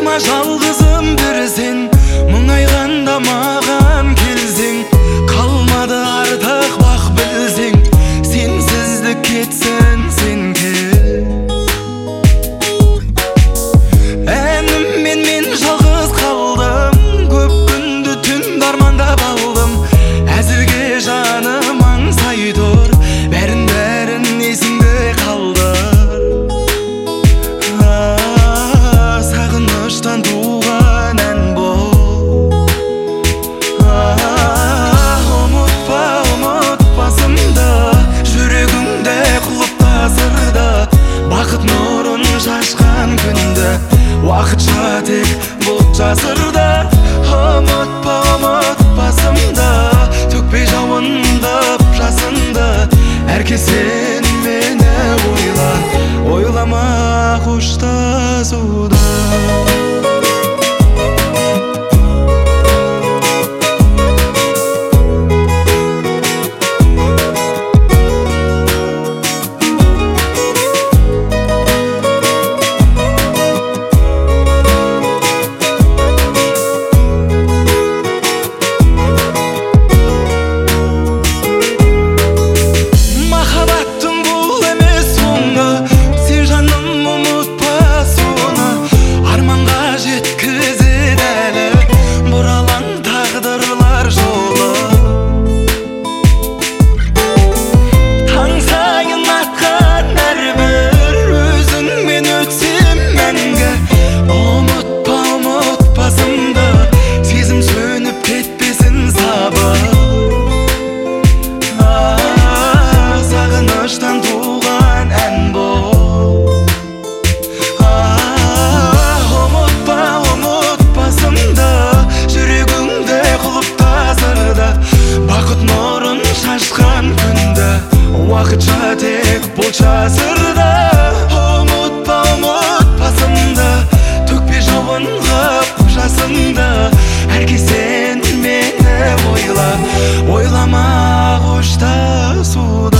Қойма жалғызым бір сен, мұңайғанда маған келсең. Қалмады артық бақ білсең, сенсіздік кетсін сен кел. Әніммен мен жалғыз қалдым, көп күнді түн армандап алдым. Әзірге жаным аңсай тұр, бәрін есіңде қалдыр. Сағыныштан туған ән бұл. Ұмытпасымды, жүрегімде құлыптасырды. Бақыт нұрын шашқан күнді, уақытша тек бұлт жасырды. Ұмытпасымды, төкпей жауындып жасынды. Әрке сен мені ойлама қоштасуды. Уақытша тек бұлт жасырды. Ұмытпасымды, төкпе жауын ғып жасынды. Әрке сен мені ойлама қоштасуды.